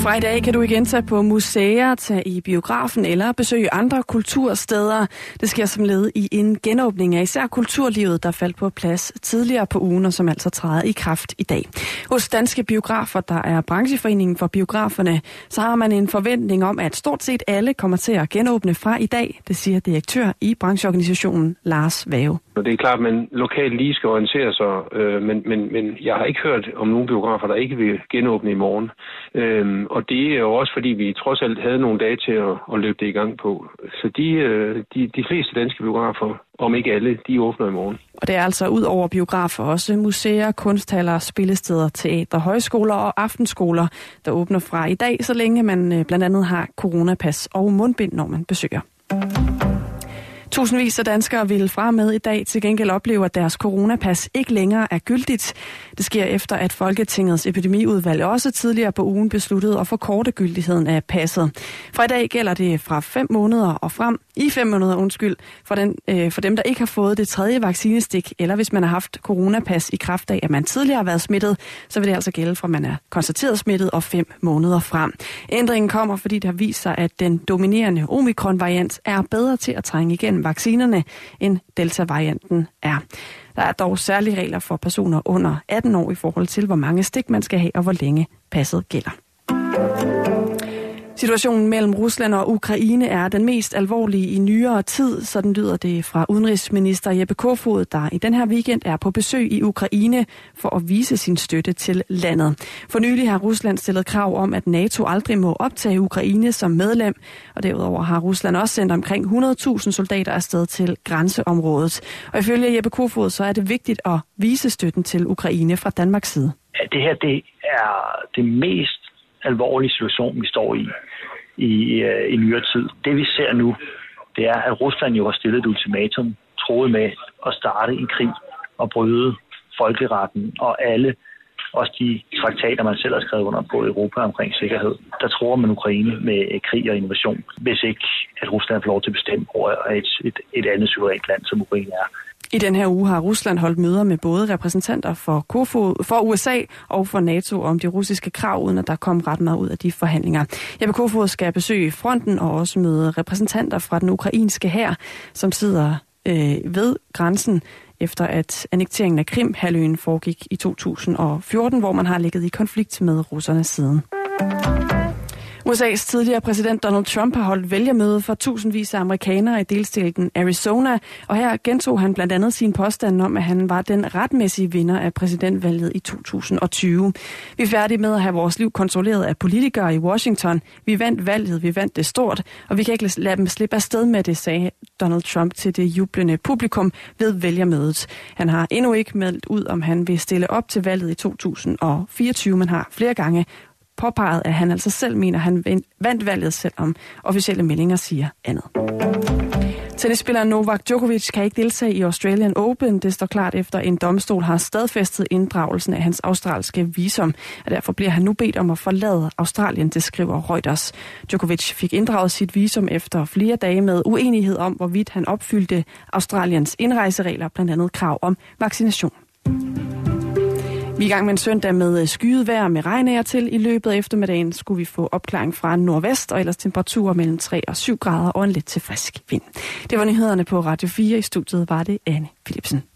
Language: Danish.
Fra i dag kan du igen tage på museer, tage i biografen eller besøge andre kultursteder. Det sker som led i en genåbning af især kulturlivet, der faldt på plads tidligere på ugen, og som altså træder i kraft i dag. Hos Danske Biografer, der er brancheforeningen for biograferne, så har man en forventning om, at stort set alle kommer til at genåbne fra i dag. Det siger direktør i brancheorganisationen Lars Vave. Det er klart, at man lokalt lige skal orientere sig, men jeg har ikke hørt om nogen biografer, der ikke vil genåbne i morgen. Og det er jo også, fordi vi trods alt havde nogle dage til at løbe det i gang på. Så de fleste danske biografer, om ikke alle, de åbner i morgen. Og det er altså ud over biografer også museer, kunsthaller, spillesteder, teater, højskoler og aftenskoler, der åbner fra i dag, så længe man blandt andet har coronapas og mundbind, når man besøger. Tusindvis af danskere vil fra med i dag til gengæld opleve, at deres coronapas ikke længere er gyldigt. Det sker efter, at Folketingets epidemiudvalg også tidligere på ugen besluttede at forkorte gyldigheden af passet. Fra i dag gælder det fra 5 måneder og frem, i 5 måneder, for dem, der ikke har fået det tredje vaccinestik, eller hvis man har haft coronapas i kraft af, at man tidligere har været smittet, så vil det altså gælde fra man er konstateret smittet og 5 måneder frem. Ændringen kommer, fordi der viser, at den dominerende omikron-variant er bedre til at trænge igennem vaccinerne, end delta-varianten er. Der er dog særlige regler for personer under 18 år i forhold til, hvor mange stik man skal have, og hvor længe passet gælder. Situationen mellem Rusland og Ukraine er den mest alvorlige i nyere tid, sådan lyder det fra udenrigsminister Jeppe Kofod, der i den her weekend er på besøg i Ukraine for at vise sin støtte til landet. For nylig har Rusland stillet krav om, at NATO aldrig må optage Ukraine som medlem, og derudover har Rusland også sendt omkring 100.000 soldater afsted til grænseområdet. Og ifølge Jeppe Kofod, så er det vigtigt at vise støtten til Ukraine fra Danmarks side. Ja, det her det er det mest alvorlige situation, vi står i nyere tid. Det vi ser nu, det er, at Rusland jo har stillet et ultimatum, troet med at starte en krig og bryde folkeretten og alle, også de traktater, man selv har skrevet under på Europa omkring sikkerhed. Der tror man Ukraine med krig og invasion, hvis ikke at Rusland får lov til at bestemme over et andet suverænt land, som Ukraine er. I den her uge har Rusland holdt møder med både repræsentanter for USA og for NATO om de russiske krav, uden at der kom ret meget ud af de forhandlinger. Jeppe Kofod skal besøge fronten og også møde repræsentanter fra den ukrainske hær, som sidder ved grænsen, efter at annekteringen af Krim-halvøen foregik i 2014, hvor man har ligget i konflikt med russerne siden. USA's tidligere præsident Donald Trump har holdt vælgermøde for tusindvis af amerikanere i delstaten Arizona, og her gentog han blandt andet sin påstand om, at han var den retmæssige vinder af præsidentvalget i 2020. Vi er færdige med at have vores liv kontrolleret af politikere i Washington. Vi vandt valget, vi vandt det stort, og vi kan ikke lade dem slippe afsted med det, sagde Donald Trump til det jublende publikum ved vælgermødet. Han har endnu ikke meldt ud, om han vil stille op til valget i 2024, men har flere gange påpeget, at han altså selv mener, at han vandt valget, selvom officielle meldinger siger andet. Tennisspilleren Novak Djokovic kan ikke deltage i Australian Open. Det står klart efter en domstol har stadfæstet inddragelsen af hans australske visum, og derfor bliver han nu bedt om at forlade Australien, det skriver Reuters. Djokovic fik inddraget sit visum efter flere dage med uenighed om, hvorvidt han opfyldte Australiens indrejseregler, blandt andet krav om vaccination. Vi er i gang med en søndag med skyet vejr med regn af til. I løbet af eftermiddagen skulle vi få opklaring fra nordvest, og ellers temperaturer mellem 3 og 7 grader og en lidt til frisk vind. Det var nyhederne på Radio 4. I studiet var det Anne Philipsen.